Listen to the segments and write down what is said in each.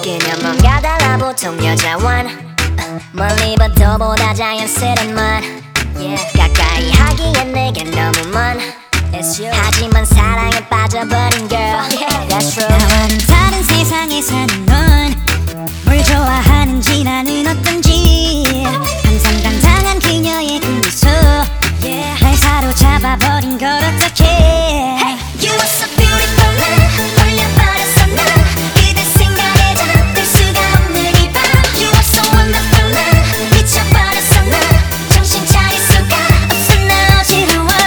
그냥 뭔가 달라 보통 여자원 멀리 봐도보다 자연스런 만 가까이 하기엔 내겐 너무 먼 하지만 사랑에 빠져버린 girl That's true. 나와는 다른 세상에 사는 넌 뭘 좋아하는지 나는 어떤지 항상 당당한 그녀의 그 미소 날 사로잡아버린 걸 어떡해 You are so beautiful 난 올려버렸어 난 그대 생각에 잠들 수가 없는 이 밤 You are so wonderful 난 미쳐버렸어 난 정신 차릴 수가 없어 나 어지러워요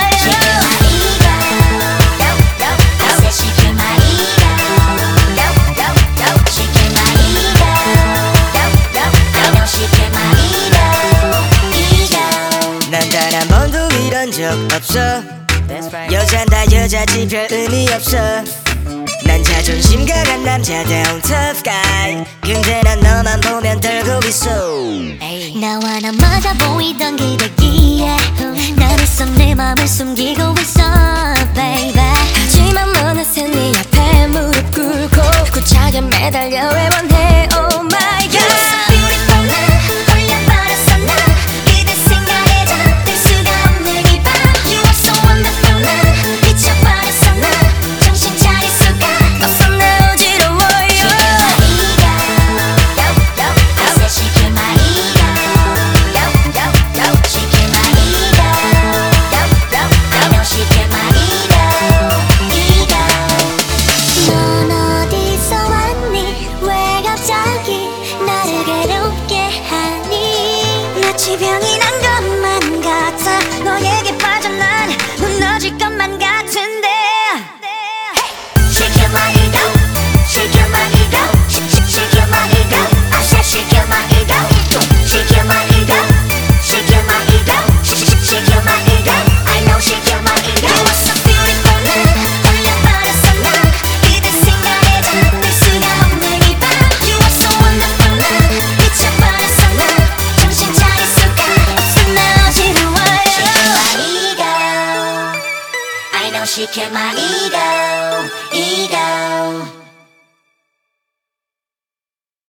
Shake my ego I said she kill my ego I know she kill my ego 난 단 한 번도 이런 적 없어 여잔 다 여자지 별 의미 없어 난 자존심 강한 남자다운 tough guy 근데 난 너만 보면 떨고 있어 나와 나 맞아 보이던 그대기에 난 있어 내 맘을 숨기고 있어 baby 하지만 어느새 네 앞에 무릎 꿇고 구차게 매달려 애원해 oh my god You're so beautiful 난 올려버렸어 난 그대 생각에 잠들 수가 없는 이 밤 You are so wonderful 난 미쳐버렸어 난 정신 차릴 수가 없어 나 어지러워요 I said she kill my ego She kill my ego I know she kill my ego 넌 어디서 왔니 왜 갑자기 나를 괴롭게 하니 마치 병이 난 것만 같아 너에게 빠져 난 무너질 것만 같은데 She kill my ego She kill my ego She kill my ego I said she kill my ego She kill my ego She kill my ego She kill my ego I know she kill my ego You are so beautiful 난 올려버렸어 난 그대 생각에 잠들 수가 없는 이 밤 You are so wonderful 난 미쳐버렸어 난 정신 차릴 수가 없어 나 어지러워요 She kill my ego I know she kill my ego